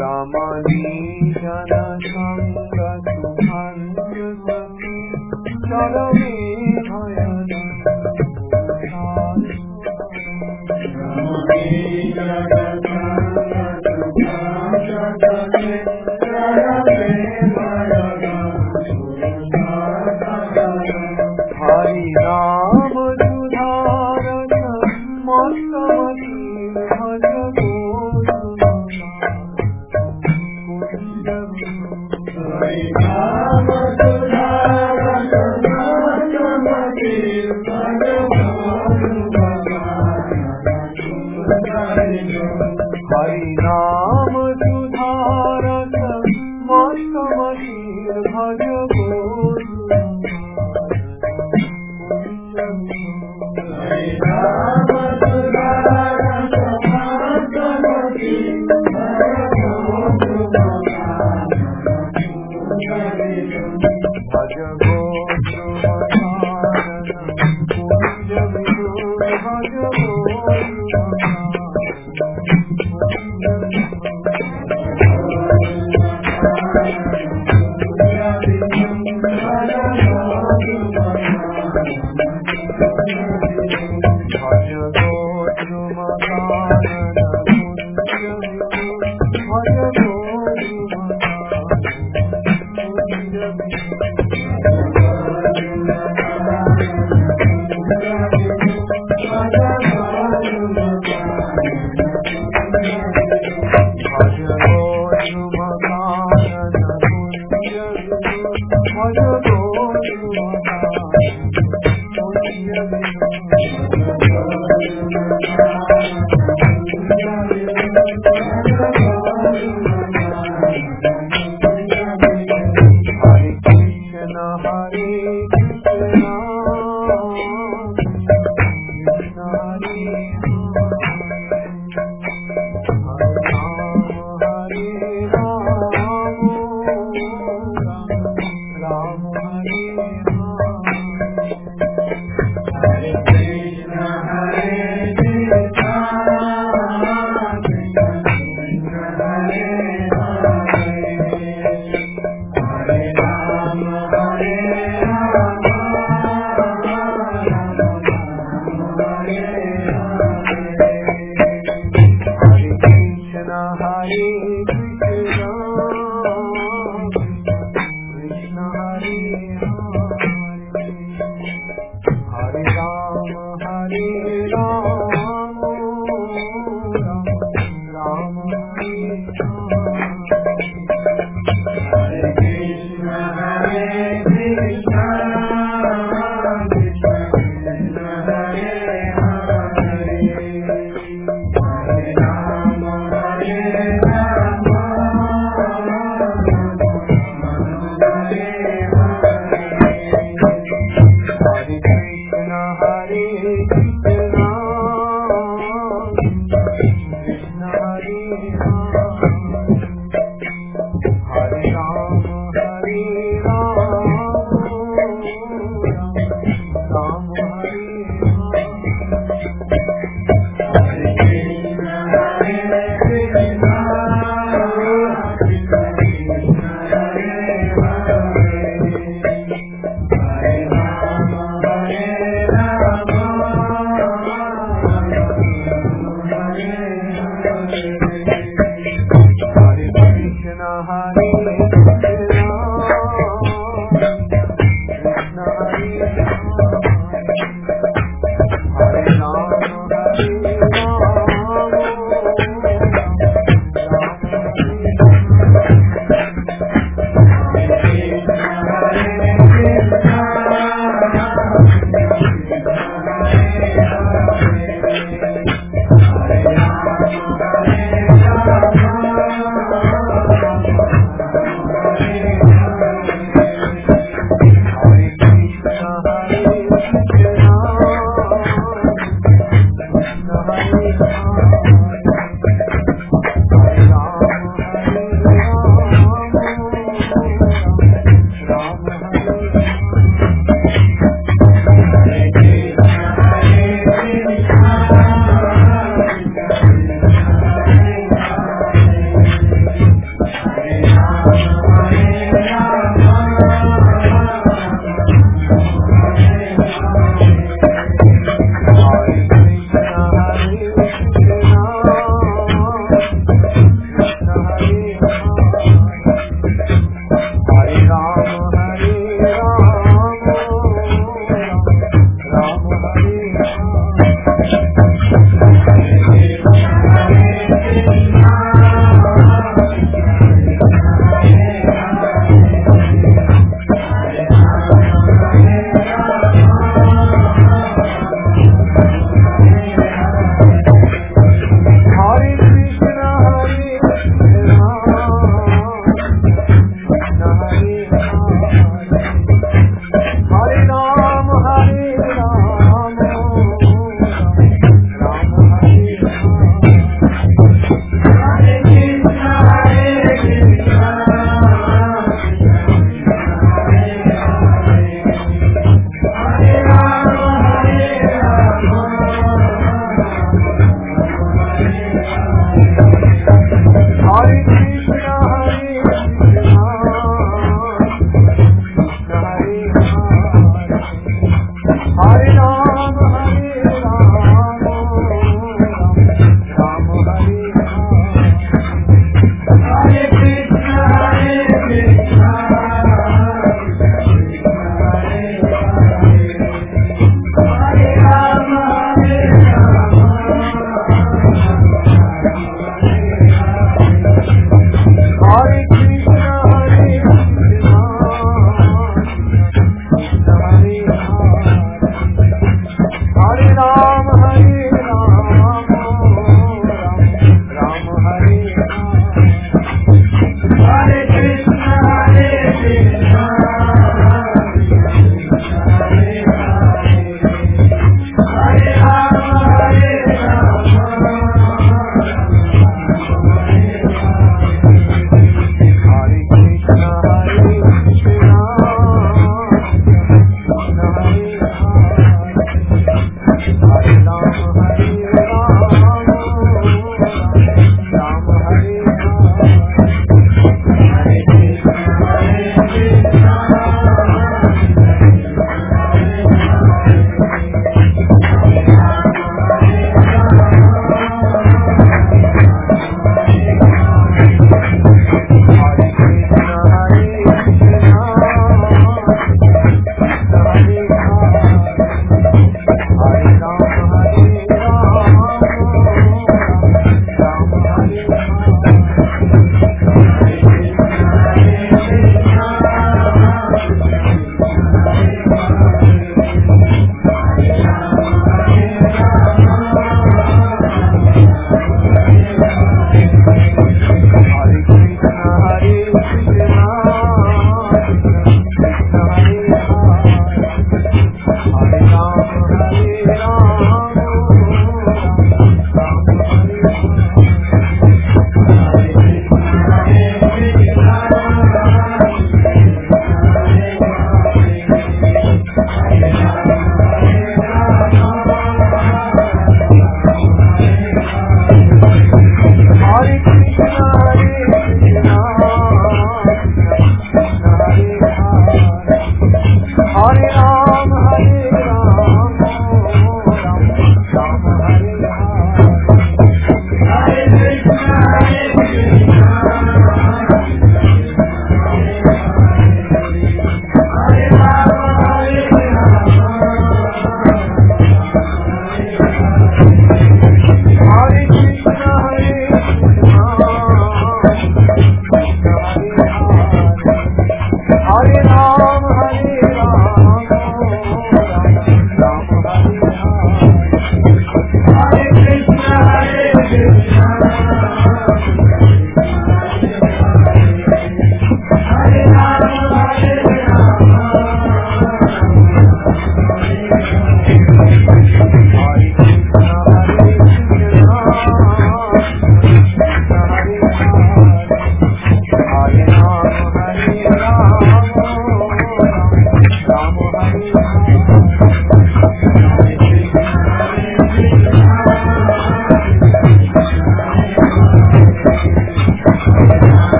रमणी जन संग चरमे हरि नाम सुधारत मस्तमती भज हरि नाम सुधारत मस्तमती भज हरि नाम सुधारत मस्तमती भज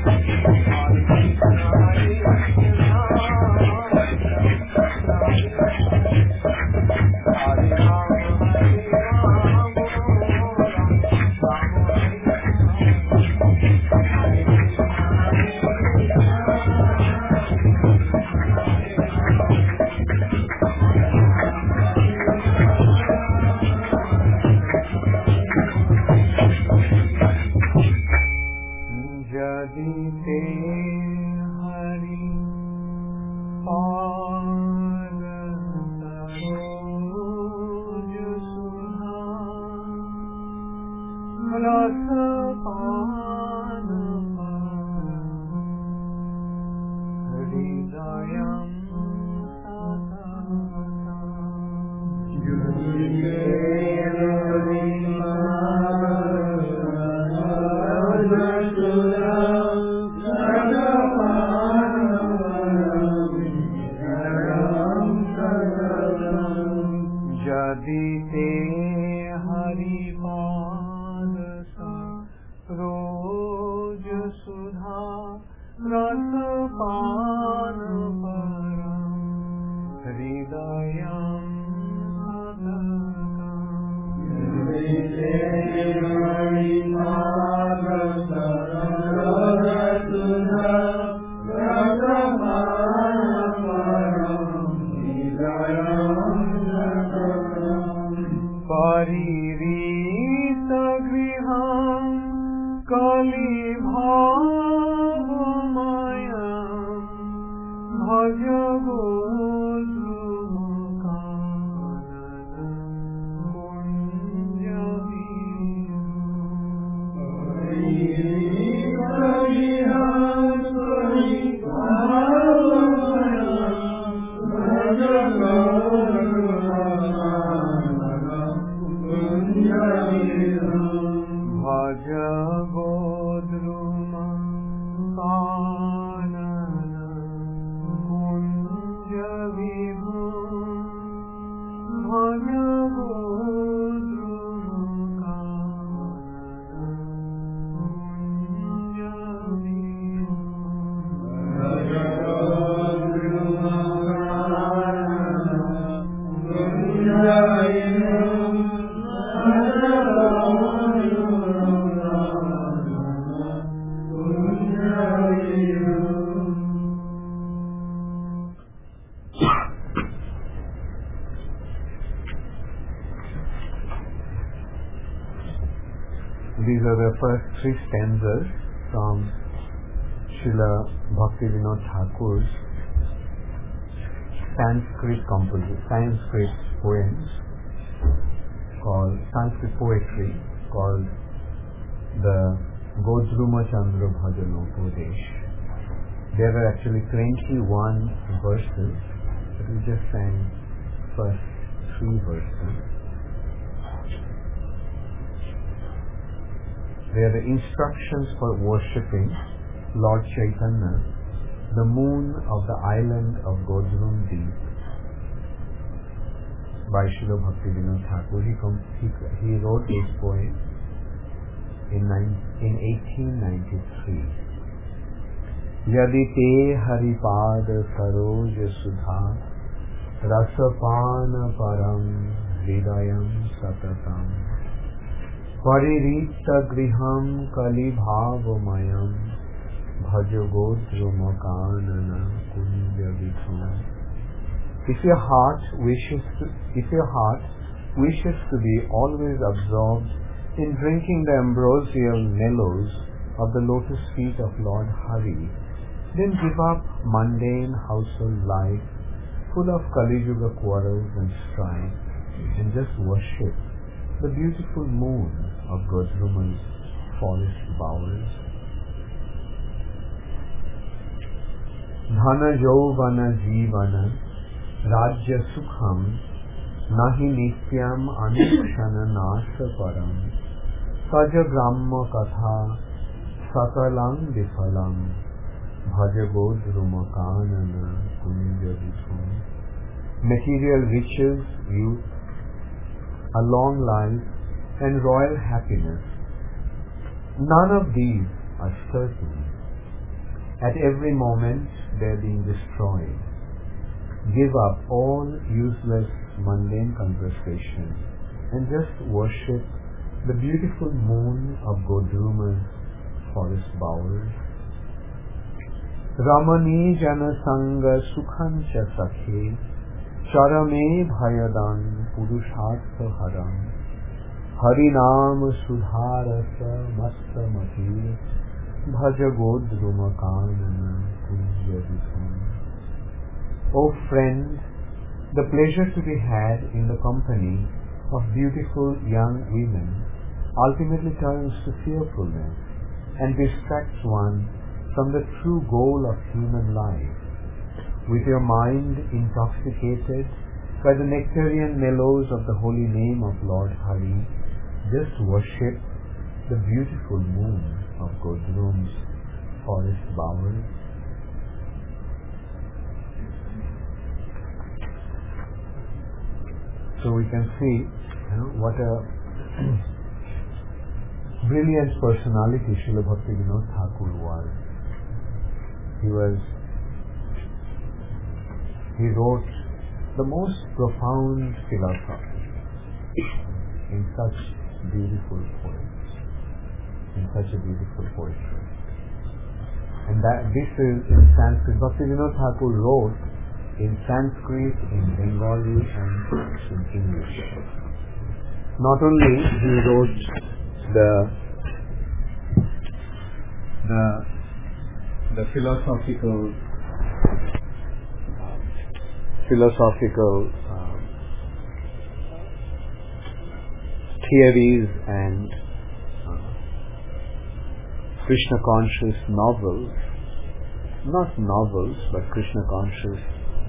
These are the first three stanzas from Srila Bhaktivinoda Thakur's Sanskrit poems called Sanskrit poetry called the Godruma Chandra Bhajano Upadesh. There are actually 21 verses, but we just sang first 3 verses. They are the instructions for worshipping Lord Chaitanya, the moon of the island of Godrum Deep, by Srila Bhaktivinoda Thakur. He wrote this poem in 1893. Yadi te haripad saroj sudha rasapana param hridayam satatam paririta griham kali bhavamayam bhajagodrumakanana kunja vidham. If your heart wishes to be always absorbed in drinking the ambrosial mellows of the lotus feet of Lord Hari, then give up mundane household life full of Kali Yuga quarrels and strife, and just worship the beautiful moon of Godruma's forest bowers. Dhana Jovana Jivana Rajya Sukham Nahi Nityam Anukshana Nasa Param Saja Brahma Katha Sakalam Vifalam Bhaja Godrumakanana Kunja Vitham. Material riches, youth, a long life, and royal happiness, none of these are certain At every moment they are being destroyed. Give up all useless mundane conversation and just worship the beautiful moon of Godruma's forest bowers. Ramani jana sanga sukhancha sakhe charame bhayadan purushartha haram harinam sudharasa mastamati bhaja godruma kanana kunjaditham. O friend, the pleasure to be had in the company of beautiful young women ultimately turns to fearfulness and distracts one from the true goal of human life. With your mind intoxicated by the nectarian mellows of the holy name of Lord Hari, just worship the beautiful moon of Godrum's forest bowers. So we can see what a brilliant personality Srila Bhaktivinoda Thakur was. He wrote the most profound philosophy in such beautiful poems, in such a beautiful poetry. And that this is in Sanskrit. Bhaktivinoda Thakur wrote in Sanskrit, in Bengali and in English. Not only he wrote the philosophical theories and Krishna conscious novels, not novels but Krishna conscious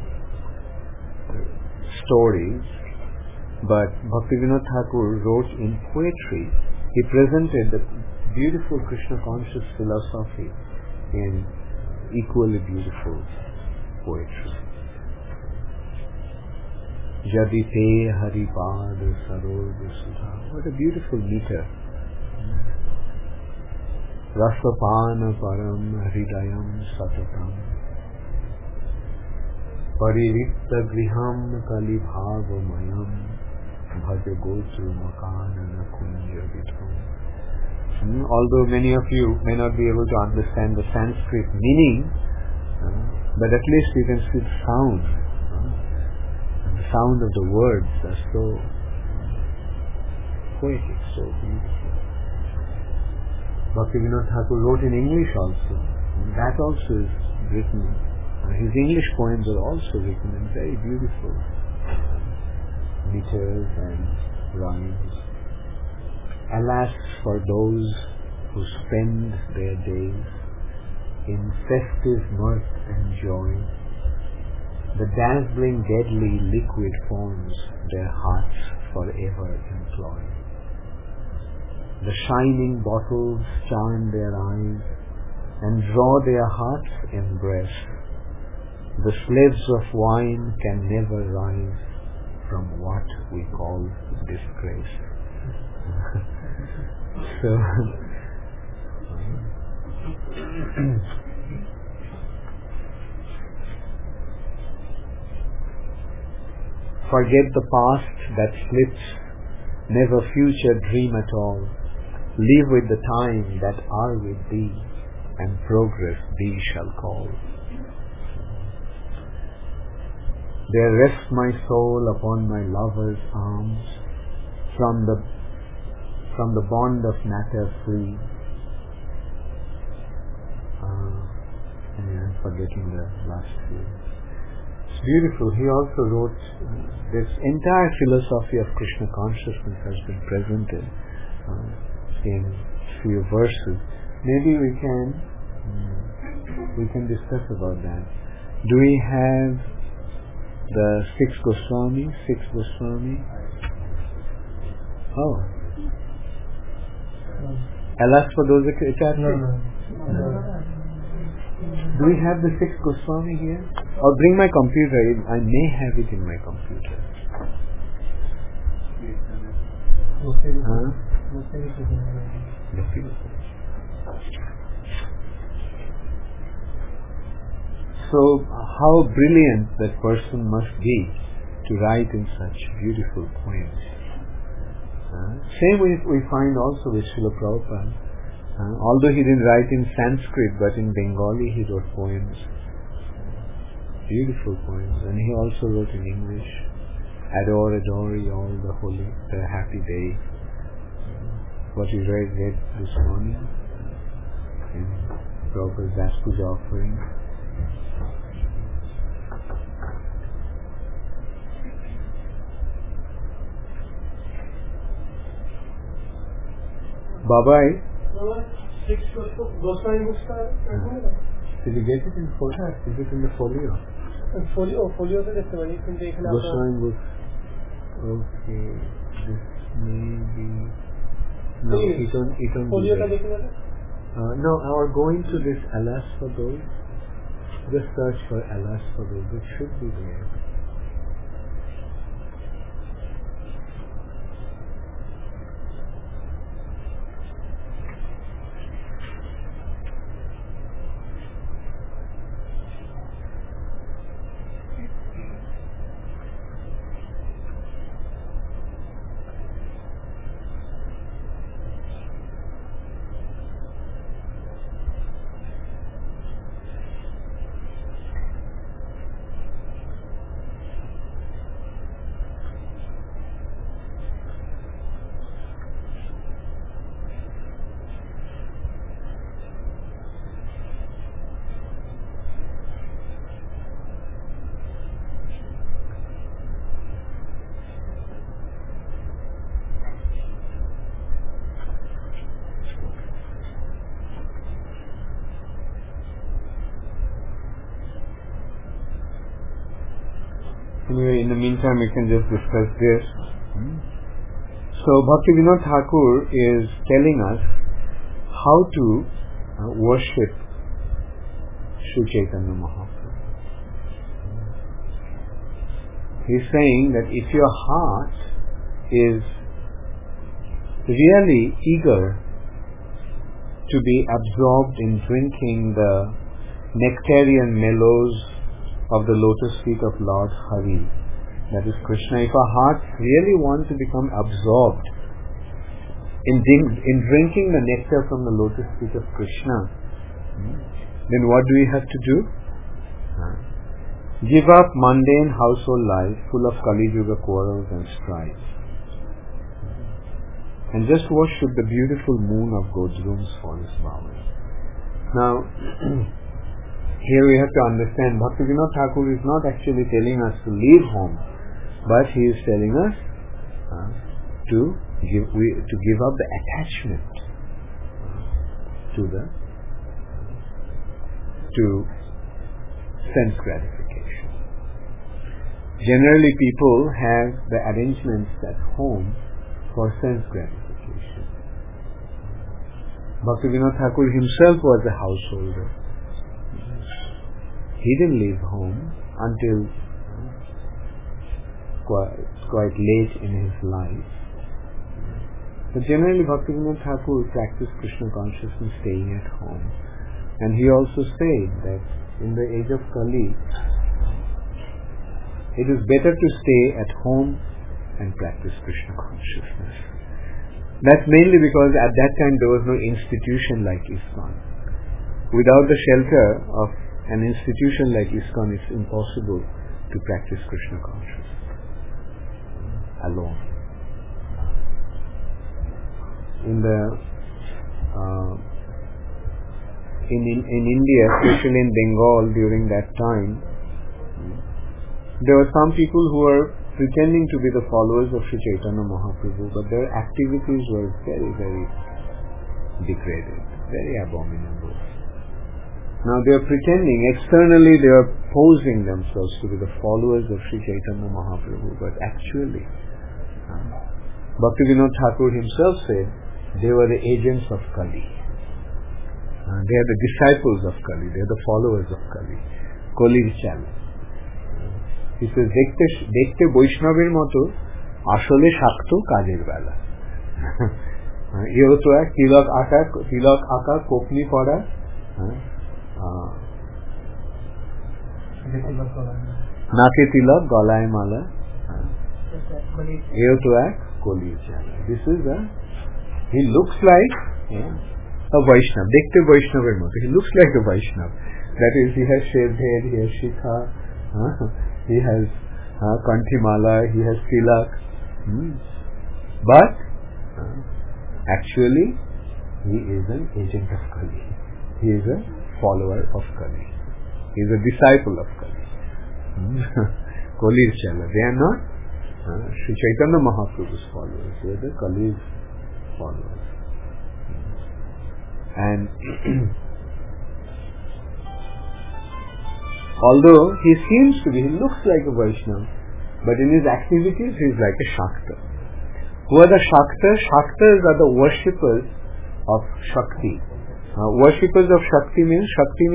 stories, but Bhaktivinoda Thakur wrote in poetry. He presented the beautiful Krishna conscious philosophy in equally beautiful poetry. Jadi te haripad saroj sudha. What a beautiful meter. Rasapana param hridayam satatam Parivikta griham kali bhavamayam bhaja gotru makanana kunja vidham. Although many of you may not be able to understand the Sanskrit meaning, but at least you can see the sound. The sound of the words are so poetic, so beautiful. Bhaktivinoda Thakur wrote in English also. That also is written. His English poems are also written in very beautiful meters and rhymes. Alas for those who spend their days in festive mirth and joy. The dazzling deadly liquid forms their hearts forever employ. The shining bottles charm their eyes and draw their hearts embrace. The slaves of wine can never rise from what we call disgrace. So, forget the past that slips, never future dream at all. Live with the time that are with thee, and progress thee shall call. There rests my soul upon my lover's arms, from the bond of matter free. I'm forgetting the last few. It's beautiful. He also wrote this entire philosophy of Krishna consciousness has been presented in few verses. Maybe we can discuss about that. Do we have the six Goswami? Oh. Alas for those Do we have the six Goswami here? Or bring my computer. I may have it in my computer. So how brilliant that person must be to write in such beautiful poems. Same we find also with Srila Prabhupada. Although he didn't write in Sanskrit, but in Bengali he wrote poems. Beautiful poems. And he also wrote in English. Adore, adore ye all the holy, the happy day. What we read this morning in Prabhupada's Das Puja offering. Babai. Did you get it in folio? Is it in the folio? Folio से देखते हैं लेकिन देखना Goswami books. Okay, this may be. No, it don't. folio का देखने वाला No, or going to this Alas for Those. Just search for Alas for Those. It should be there. Anyway, in the meantime, we can just discuss this. So, Bhaktivinoda Thakur is telling us how to worship Sri Chaitanya Mahaprabhu. He's saying that if your heart is really eager to be absorbed in drinking the nectarian mellows of the lotus feet of Lord Hari, that is Krishna, if our hearts really want to become absorbed in drinking the nectar from the lotus feet of Krishna, then what do we have to do? Give up mundane household life full of Kali Yuga quarrels and strife, and just worship the beautiful moon of Godrum's forest bower. Now, here we have to understand, Bhaktivinoda Thakur is not actually telling us to leave home, but he is telling us to give up the attachment to sense gratification. Generally, people have the arrangements at home for sense gratification. Bhaktivinoda Thakur himself was a householder. He didn't leave home until quite late in his life. But generally, Bhaktivinoda Thakur practiced Krishna consciousness staying at home. And he also said that in the age of Kali, it is better to stay at home and practice Krishna consciousness. That's mainly because at that time there was no institution like ISKCON. Without the shelter of an institution like ISKCON, it's impossible to practice Krishna consciousness alone. In India, especially in Bengal during that time, there were some people who were pretending to be the followers of Sri Chaitanya Mahaprabhu, but their activities were very, very degraded, very abominable. Now they are pretending, externally they are posing themselves to be the followers of Sri Chaitanya Mahaprabhu, but actually Bhaktivinoda Thakur himself said they were the agents of Kali. They are the disciples of Kali, they are the followers of Kali. Kaliর চাল. He says, দেখতে বৈষ্ণবের মতো আসলে শাক্ত কাজের বেলা। এ হতো এক তিলক আঁকা কোপনি পড়া Nake tilak, galaye mala, eyo to act, Kolir Chala. This is he looks like a Vaishnav, dekhte Vaishnaver moto. He looks like a Vaishnav. That is, he has shaved head, he has shikha, he has kanthimala, he has tilak. But actually, he is an agent of Kali. He is a follower of Kali. He is a disciple of Kali. Kolir Chala. They are not Sri Chaitanya Mahaprabhu's followers. They are the Kali's followers. And although he seems to be, he looks like a Vaishnava, but in his activities he is like a Shakta. Who are the Shaktas? Shaktas are the worshippers of Shakti. Worshippers of Shakti means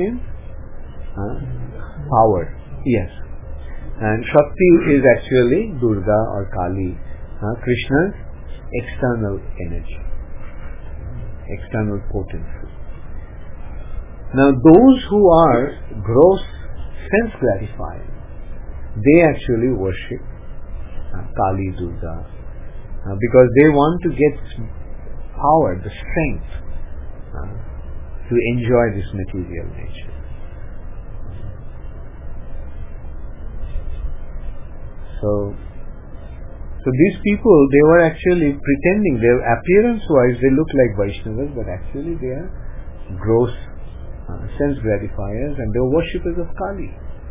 power. Yes. And Shakti is actually Durga or Kali, Krishna's external energy, external potency. Now those who are gross sense gratifying, they actually worship Kali, Durga, because they want to get power, the strength to enjoy this material nature. So these people, they were actually pretending, their appearance-wise they look like Vaishnavas, but actually they are gross sense gratifiers and they are worshippers of Kali.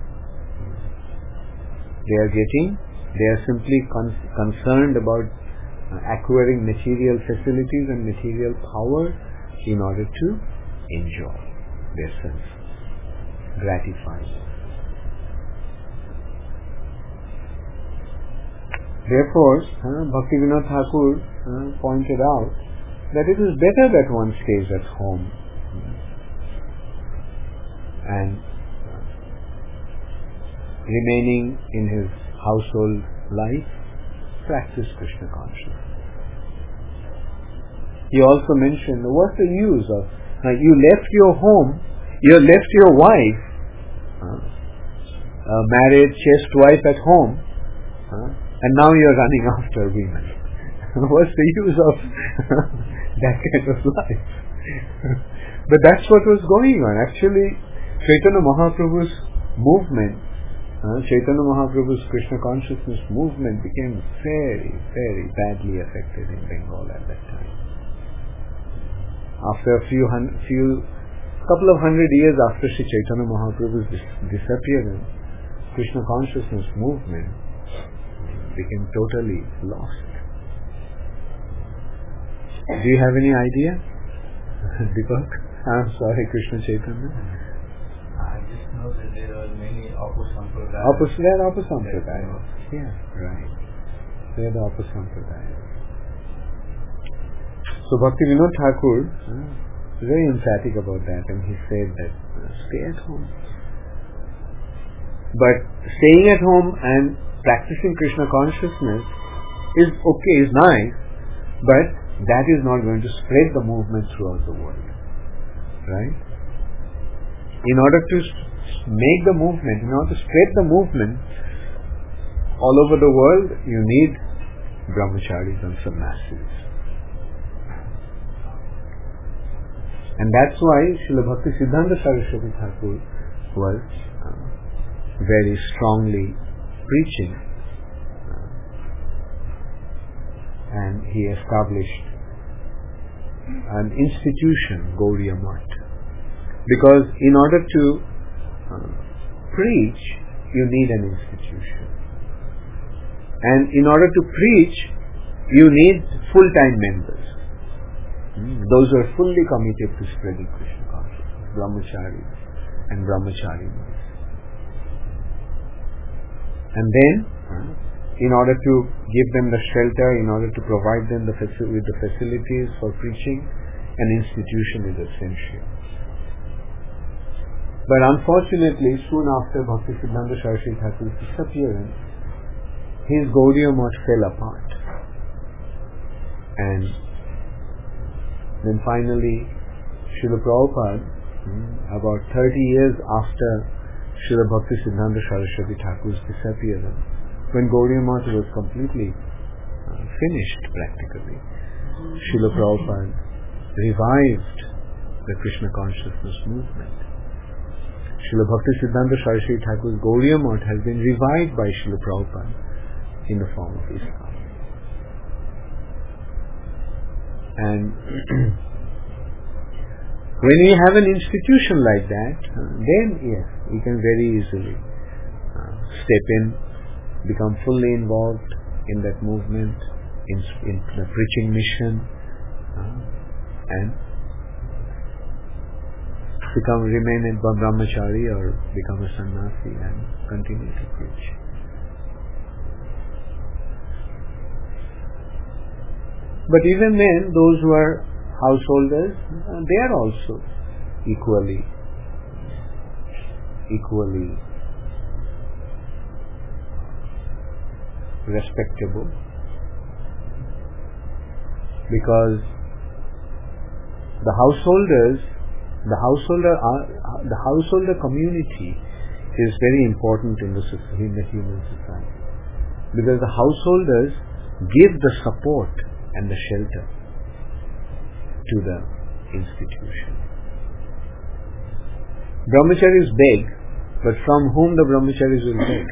They are simply concerned about acquiring material facilities and material power in order to enjoy their sense, gratify. Therefore, Bhaktivinoda Thakur pointed out that it is better that one stays at home and remaining in his household life, practice Krishna consciousness. He also mentioned, what's the use of, you left your home, you left your wife, a married, chaste wife at home, and now you're running after women. What's the use of that kind of life? But that's what was going on. Actually, Chaitanya Mahaprabhu's movement, Chaitanya Mahaprabhu's Krishna consciousness movement became very, very badly affected in Bengal at that time. After a couple of hundred years after Sri Chaitanya Mahaprabhu's disappearance, Krishna consciousness movement became totally lost. Do you have any idea? Deepak? I'm sorry, Krishna Chaitanya. I just know that there are many Apasampradayas. They are Apasampradayas. Yeah, right. They are the Apasampradayas. So Bhaktivinoda Thakur was very emphatic about that, and he said that stay at home. But staying at home and practicing Krishna consciousness is okay, is nice, but that is not going to spread the movement throughout the world. Right? In order to make the movement, in order to spread the movement all over the world, you need brahmacharis and sannyasis. And that's why Srila Bhakti Siddhanta Saraswati Thakur was very strongly preaching, and he established an institution, Gauriya Math, because in order to preach you need an institution, and in order to preach you need full-time members, those who are fully committed to spreading Krishna consciousness, brahmacharis and brahmacharinis. And then, in order to give them the shelter, in order to provide them with the facilities for preaching, an institution is essential. But unfortunately, soon after Bhakti Siddhanta Saraswati Thakur's disappearance, his Gauriya Math fell apart. And then finally, Srila Prabhupada, about 30 years after Srila Bhaktisiddhanta Saraswati Thakur's disappearance, when Gaudiya Math was completely finished practically, Srila Prabhupada revived the Krishna consciousness movement. Srila Bhaktisiddhanta Saraswati Thakur's Gaudiya Math has been revived by Srila Prabhupada in the form of Islam. And when we have an institution like that, then yes, we can very easily step in, become fully involved in that movement, in the preaching mission, and remain a brahmachari or become a sannyasi and continue to preach. But even then, those who are householders, they are also equally respectable, because the householder community is very important in the human society, because the householders give the support and the shelter to the institution. Brahmacharis beg, but from whom the brahmacharis will beg?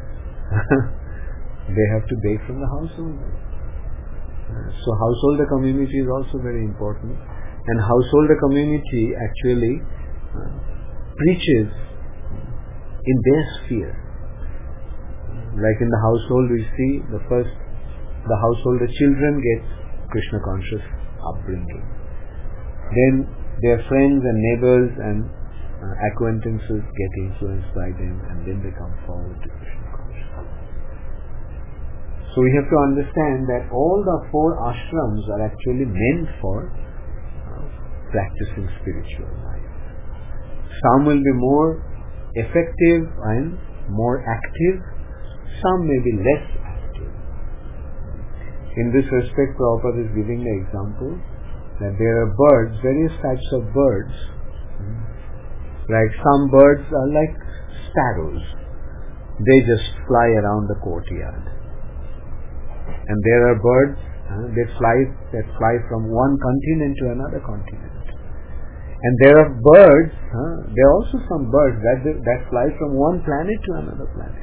They have to beg from the householder. So householder community is also very important, and householder community actually preaches in their sphere. Like in the household, we see the householder children get Krishna conscious upbringing. Then their friends and neighbors and acquaintances get influenced by them, and then they come forward to Krishna consciousness. So we have to understand that all the 4 ashrams are actually meant for practicing spiritual life. Some will be more effective and more active, some may be less active. In this respect, Prabhupada is giving the example that there are birds, various types of birds. Like some birds are like sparrows. They just fly around the courtyard. And there are birds that fly from one continent to another continent. And there are birds, there are also some birds that fly from one planet to another planet.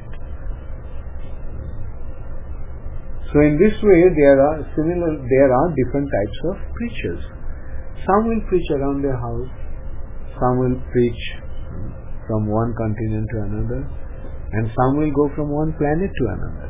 So in this way, there are different types of preachers. Some will preach around their house, some will preach from one continent to another, and some will go from one planet to another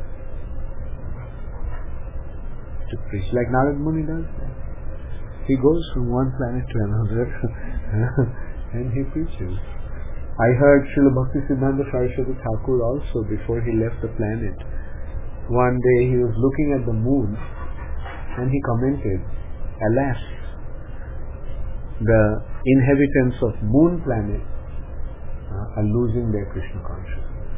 to preach, like Narad Muni does. He goes from one planet to another and he preaches. I heard Srila Bhaktisiddhanta Saraswati Thakur also, before he left the planet, one day he was looking at the moon and he commented, alas, the inhabitants of moon planet are losing their Krishna consciousness.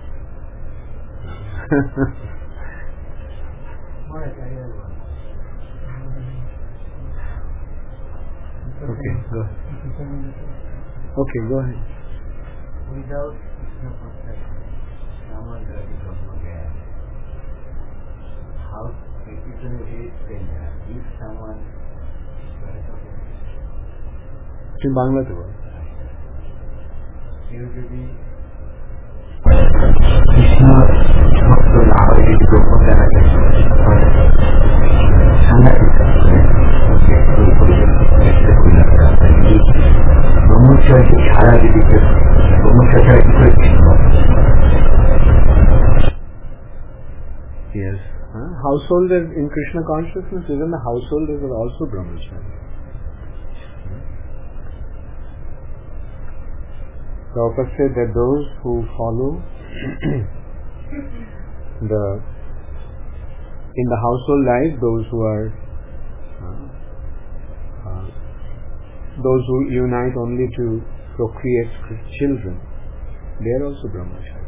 Okay, go ahead. Okay, go ahead. Without Krishna consciousness, someone will become again. How critical is failure if someone in Bangla to usually yes. Householders in Krishna consciousness, even the householders are also brahmachari. Prabhupada said that those who follow in the household life, those who unite only to procreate children, they are also brahmachari.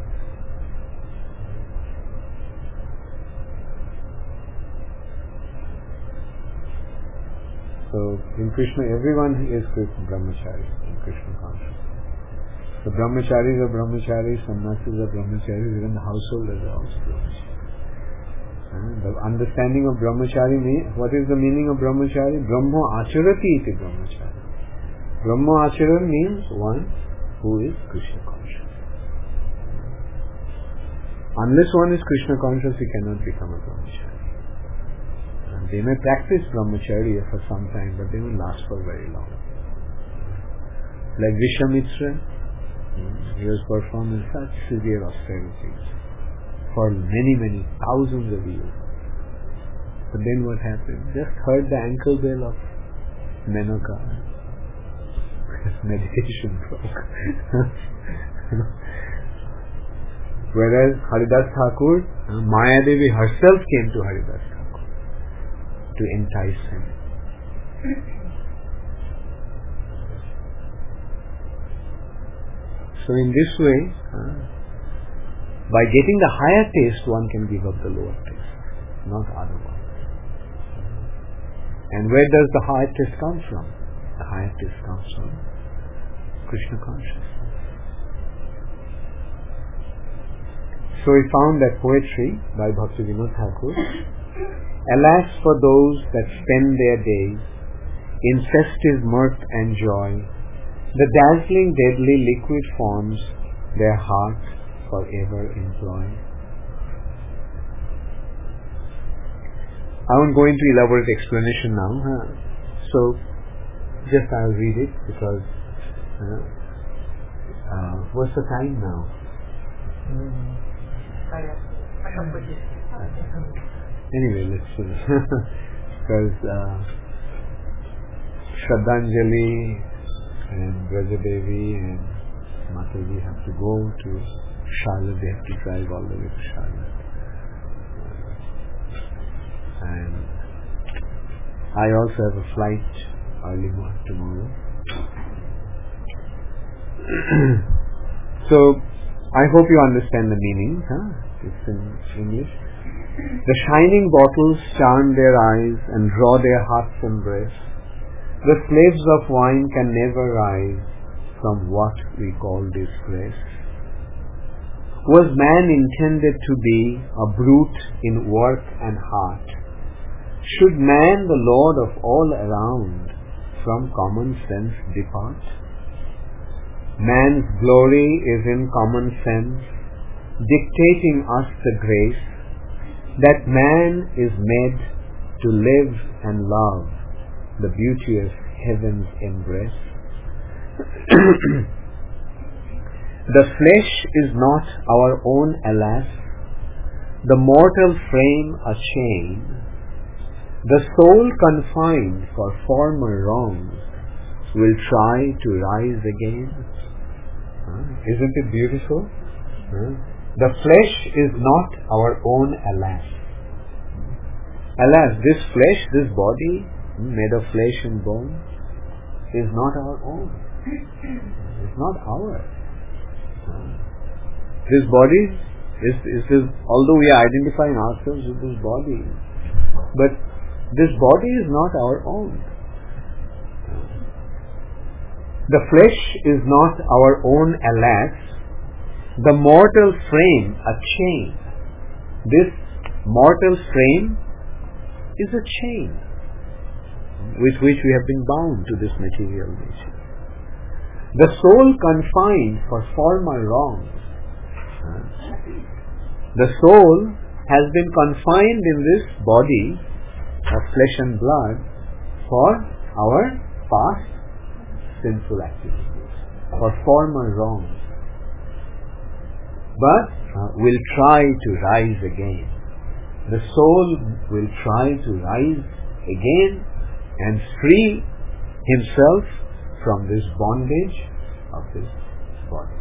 So in Krishna, everyone is brahmachari in Krishna consciousness. The brahmacharis are brahmacharis, sannyasis are brahmacharis, even the householders are also brahmacharis. The understanding of brahmachari means, what is the meaning of brahmachari? Brahma acharati iti brahmachari. Brahma acharan means one who is Krishna conscious. Unless one is Krishna conscious, he cannot become a brahmachari. They may practice brahmacharya for some time, but they will last for very long. Like Vishwamitra, he was performing such severe austerities for many thousands of years. But then what happened? Just heard the ankle bell of Menaka. Meditation broke. Whereas Haridas Thakur, Mayadevi herself came to Haridas Thakur to entice him. So in this way, by getting the higher taste, one can give up the lower taste, not otherwise. And where does the higher taste come from? The higher taste comes from Krishna consciousness. So we found that poetry by Bhaktivinoda Thakur, alas for those that spend their days in festive mirth and joy, the dazzling deadly liquid forms their heart forever employ. I won't go into elaborate explanation now. So just I'll read it because what's the time now? Anyway, let's finish. Because Shraddhanjali and Brajadevi and Mataji have to go to Charlotte. They have to drive all the way to Charlotte. And I also have a flight early tomorrow. So I hope you understand the meaning. It's in English. The shining bottles charm their eyes and draw their hearts' embrace. The slaves of wine can never rise from what we call disgrace. Was man intended to be a brute in work and heart? Should man, the lord of all around, from common sense depart? Man's glory is in common sense, dictating us the grace that man is made to live and love the beauteous heaven's embrace. The flesh is not our own, alas, the mortal frame a chain, the soul confined for former wrongs will try to rise again. Isn't it beautiful? The flesh is not our own, alas. Alas, this flesh, this body, made of flesh and bone, is not our own. It's not ours. This body is although we are identifying ourselves with this body, but this body is not our own. The flesh is not our own, alas. The mortal frame a chain. This mortal frame is a chain with which we have been bound to this material nature. The soul confined for former wrongs. The soul has been confined in this body of flesh and blood for our past sinful activities, for former wrongs. But will try to rise again. The soul will try to rise again and free himself from this bondage of this body.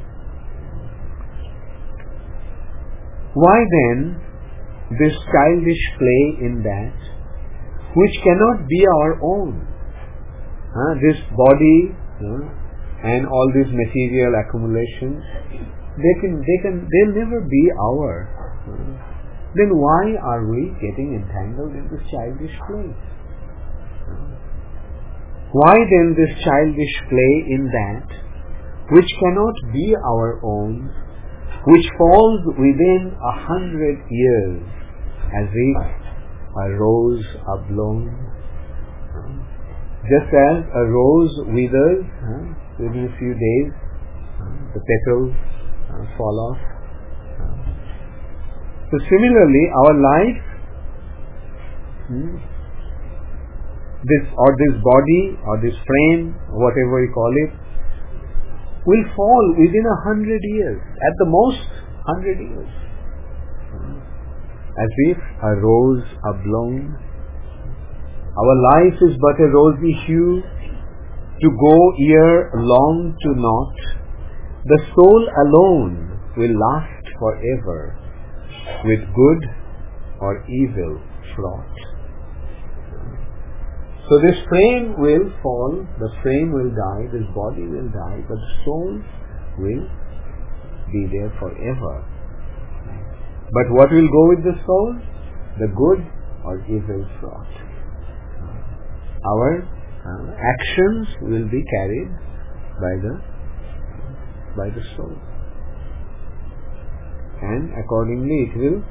Why then this childish play in that which cannot be our own? This body and all these material accumulations, they'll never be ours. Then why are we getting entangled in this childish play? Why then this childish play in that which cannot be our own, which falls within 100 years, as if a rose blown. Just as a rose withers within a few days, the petals fall off. So similarly, our life, this body or this frame, whatever we call it, will fall within 100 years, at the most 100 years, as if a rose blown. Our life is but a rosy hue, to go ere long to naught. The soul alone will last forever, with good or evil fraught. So this frame will fall, the frame will die, this body will die, but the soul will be there forever. But what will go with the soul? The good or evil fraught. Our actions will be carried by the soul, and accordingly it will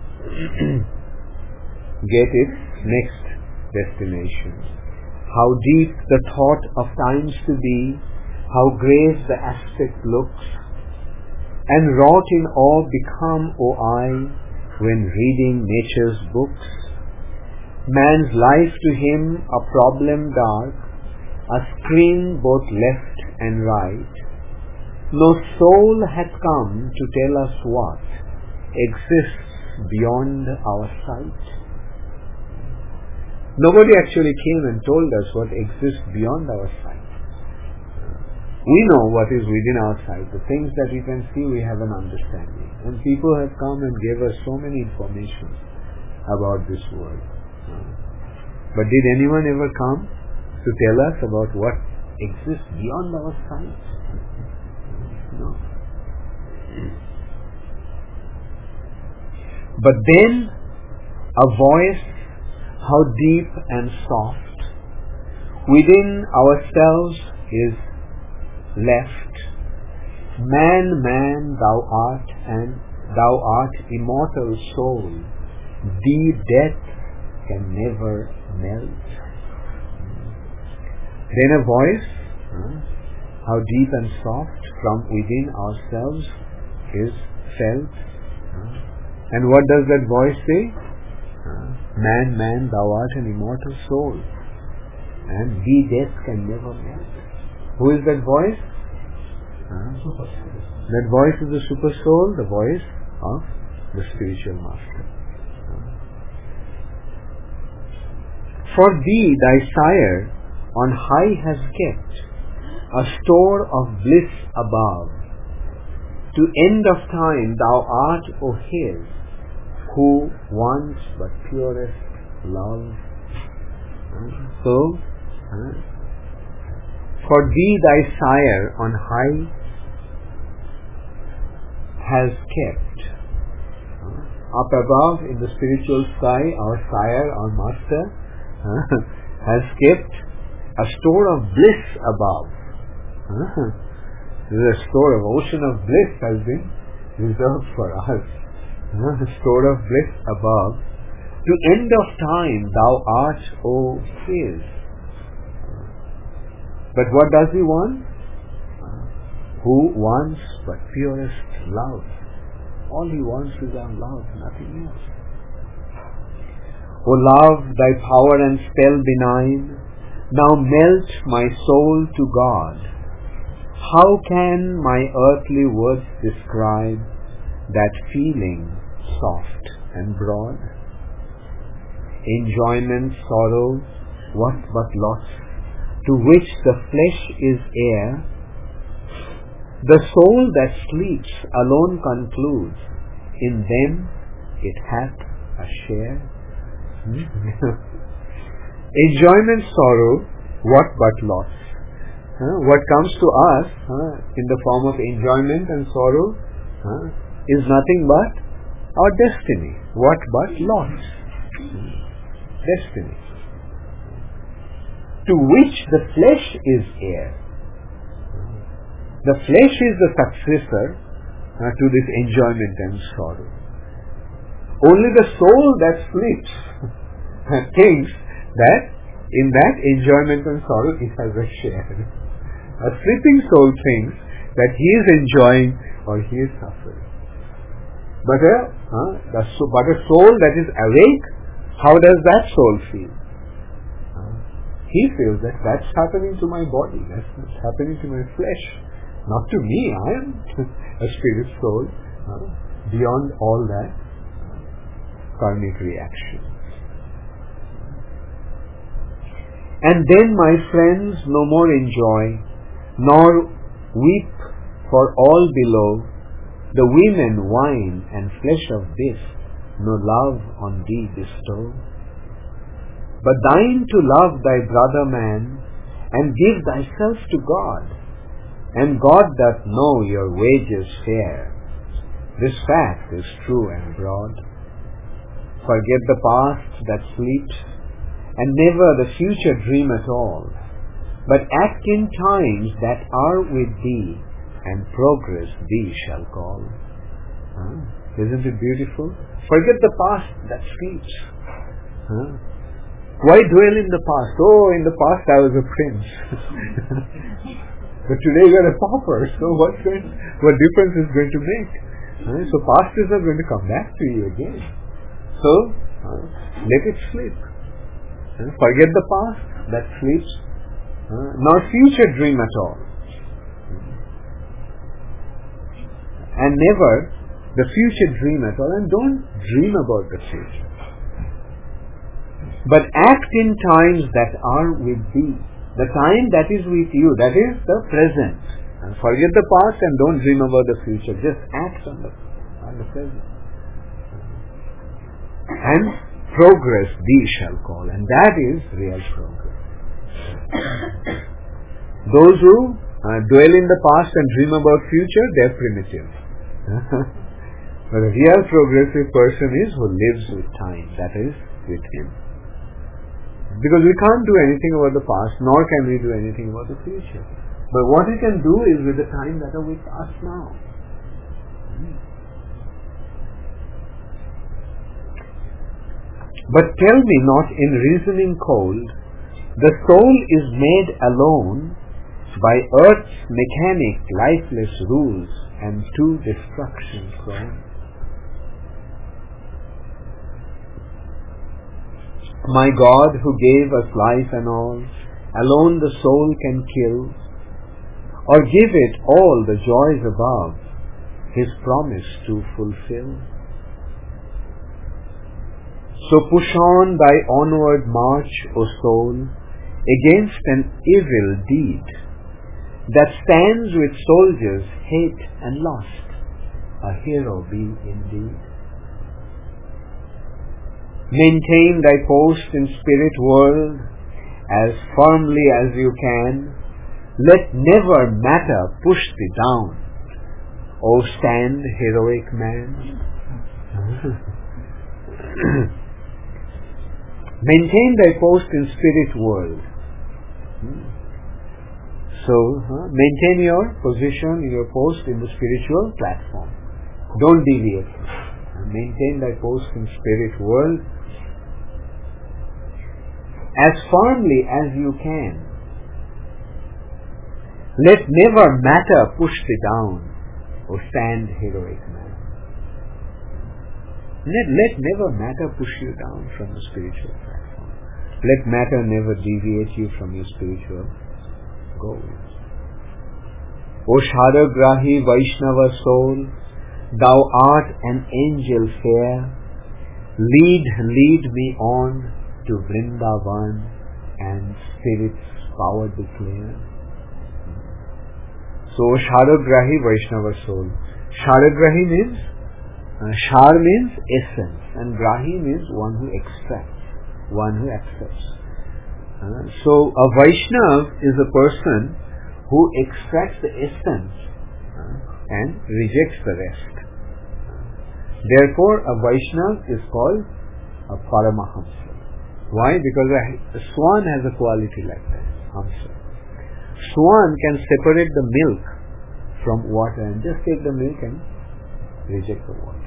get its next destination. How deep the thought of times to be, how grave the aspect looks, and wrought in awe become, O eye, when reading nature's books. Man's life to him a problem dark, a screen both left and right. No soul hath come to tell us what exists beyond our sight. Nobody actually came and told us what exists beyond our sight. We know what is within our sight. The things that we can see, we have an understanding. And people have come and gave us so many information about this world. But did anyone ever come to tell us about what exists beyond our sight? No. But then a voice, how deep and soft, within ourselves is left. Man, man, thou art, and thou art immortal soul. Thee death can never melt. Then a voice, how deep and soft, from within ourselves is felt. And what does that voice say? Man, man, thou art an immortal soul, and thee death can never melt. Who is that voice? That voice is the super soul, the voice of the spiritual master. For thee, thy sire, on high has kept a store of bliss above. To end of time thou art, O his, who wants but purest love. So, for thee thy sire on high has kept. Up above in the spiritual sky, our sire, our master, has kept a store of bliss above. There is a store of ocean of bliss has been reserved for us. A store of bliss above. To end of time thou art, O his. But what does he want? Who wants but purest love. All he wants is our love, nothing else. O love, thy power and spell benign, now melt my soul to God. How can my earthly words describe that feeling soft and broad? Enjoyment, sorrow, what but loss, to which the flesh is heir. The soul that sleeps alone concludes, in them it hath a share. Enjoyment, sorrow, what but loss? What comes to us in the form of enjoyment and sorrow is nothing but our destiny. What but loss? Destiny. To which the flesh is heir. The flesh is the successor to this enjoyment and sorrow. Only the soul that sleeps thinks that in that enjoyment and sorrow it has a share. A sleeping soul thinks that he is enjoying or he is suffering. But a soul that is awake, how does that soul feel? He feels that that's happening to my body, that's happening to my flesh, not to me. I am a spirit soul beyond all that karmic reaction. And then, my friends, no more enjoy, nor weep for all below. The women, wine, and flesh of this, no love on thee bestow. But thine to love thy brother man, and give thyself to God, and God doth know your wages fair. This fact is true and broad. Forget the past that sleeps, and never the future dream at all, but act in times that are with thee, and progress thee shall call. Isn't it beautiful? Forget the past that sleeps. Why dwell in the past? Oh, in the past I was a prince. But today you are a pauper, so what difference is going to make? So past is not going to come back to you again. So, let it sleep. Forget the past that sleeps, nor future dream at all. And never the future dream at all, and don't dream about the future. But act in times that are with thee. The time that is with you, that is the present. And forget the past and don't dream about the future. Just act on the present. And progress thee shall call, and that is real progress. Those who dwell in the past and dream about future, they are primitive. But a real progressive person is who lives with time, that is, with him. Because we can't do anything about the past, nor can we do anything about the future. But what we can do is with the time that are with us now. But tell me not in reasoning cold, the soul is made alone by earth's mechanic lifeless rules and to destruction prone. My God, who gave us life and all, alone the soul can kill, or give it all the joys above, His promise to fulfill. So push on thy onward march, O soul, against an evil deed that stands with soldiers' hate and lust. A hero be indeed. Maintain thy post in spirit world as firmly as you can. Let never matter push thee down, O stand heroic man. Maintain thy post in spirit world. So, maintain your position, your post in the spiritual platform. Don't deviate. Maintain thy post in spirit world as firmly as you can. Let never matter push thee down, O stand heroic man. Let never matter push you down from the spiritual platform. Let matter never deviate you from your spiritual goals. O Shadagrahi Vaishnava soul, thou art an angel fair. Lead me on to Vrindavan and spirit's power declare. So Shadagrahi Vaishnava soul. Shadagrahi means Shar means essence, and Grahi means one who extracts, one who accepts. So a Vaishnav is a person who extracts the essence and rejects the rest. Therefore, a Vaishnav is called a Paramahamsa. Why? Because a swan has a quality like that. Hamsa. Swan can separate the milk from water and just take the milk and reject the water.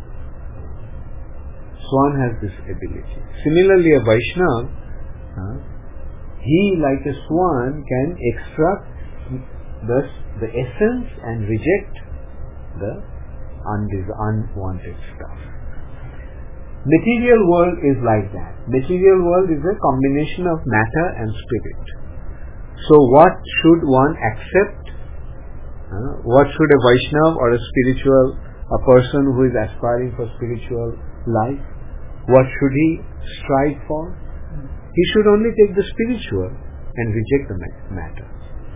Swan has this ability. Similarly, a Vaishnava, he like a swan can extract the essence and reject the unwanted stuff. Material world is like that. Material world is a combination of matter and spirit. So what should one accept? What should a Vaishnava or a person who is aspiring for spiritual life, what should he strive for? He should only take the spiritual and reject the matter.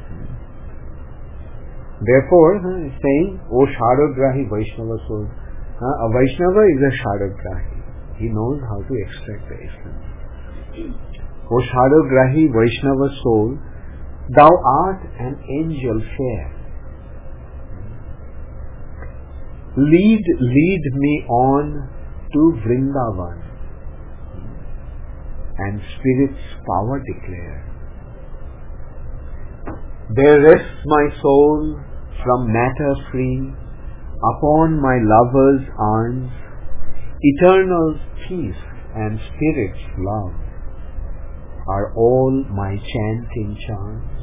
Therefore, it's saying, O Sharagrahi Vaishnava soul. A Vaishnava is a Sharagrahi. He knows how to extract the essence. O Sharagrahi Vaishnava soul, thou art an angel fair. Lead me on to Vrindavan and spirit's power declare. There rests my soul from matter free upon my lover's arms. Eternal peace and spirit's love are all my chanting charms.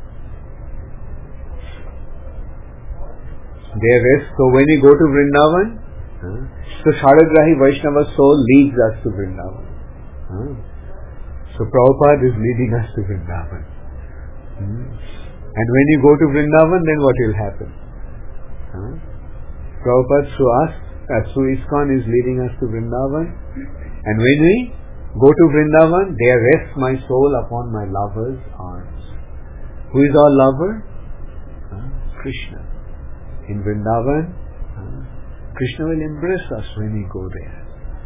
There rests, so when you go to Vrindavan, so Sharagrahi Vaishnava soul leads us to Vrindavan. So Prabhupada is leading us to Vrindavan. And when you go to Vrindavan, then what will happen? Prabhupada through us, through ISKCON is leading us to Vrindavan. And when we go to Vrindavan, there rests my soul upon my lover's arms. Who is our lover? Krishna. In Vrindavan, Krishna will embrace us when we go there.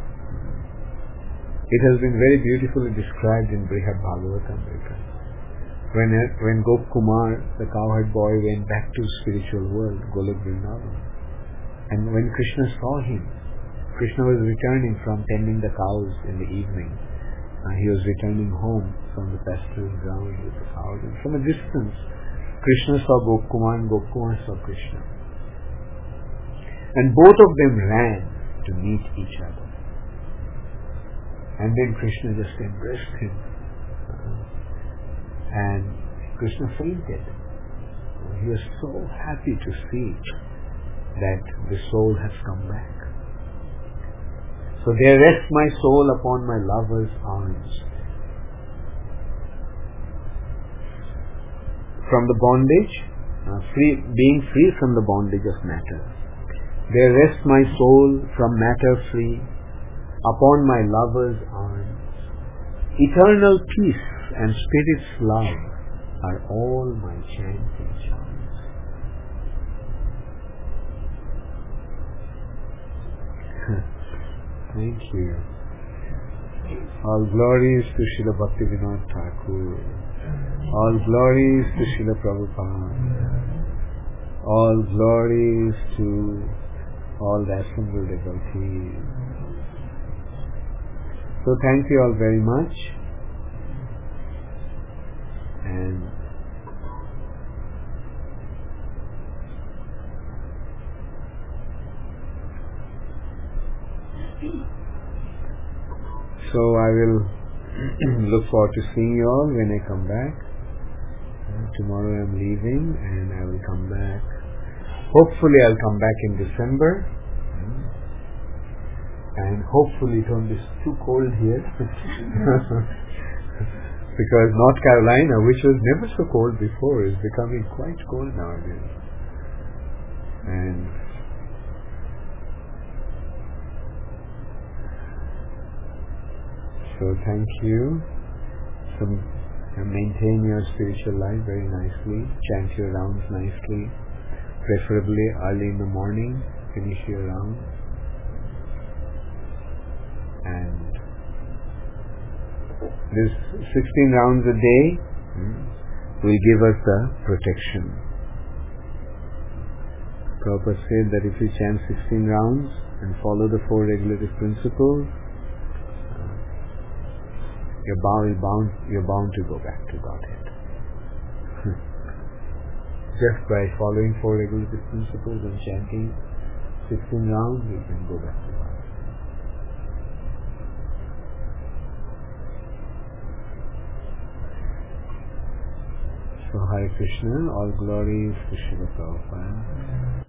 It has been very beautifully described in Brihad Bhagavatamrita. When Gop Kumar, the cowherd boy, went back to spiritual world, Golok Vrindavan, and when Krishna saw him, Krishna was returning from tending the cows in the evening. He was returning home from the pasturing ground with the cows. And from a distance, Krishna saw Gop Kumar and Gop Kumar saw Krishna. And both of them ran to meet each other. And then Krishna just embraced him. And Krishna fainted. He was so happy to see that the soul has come back. So there rests my soul upon my lover's arms. From the bondage, being free from the bondage of matter. There rests my soul from matter free upon my lover's arms. Eternal peace and spirit's love are all my chanting charms. Thank you. All glories to Srila Bhaktivinoda Thakur. All glories to Srila Prabhupada. All glories to all the assembled devotees. So thank you all very much. And so I will look forward to seeing you all when I come back. Tomorrow I'm leaving and I will come back. Hopefully I'll come back in December. And hopefully it won't be too cold here. Because North Carolina, which was never so cold before, is becoming quite cold nowadays. And so thank you. So maintain your spiritual life very nicely. Chant your rounds nicely. Preferably early in the morning. Finish your rounds. And this 16 rounds a day will give us the protection. Prabhupada said that if you chant 16 rounds and follow the 4 regulative principles, you're bound to go back to Godhead. Just by following four regulative principles and chanting 16 rounds, you can go back to Bhava. So Hare Krishna, all glories to Srila Prabhupada.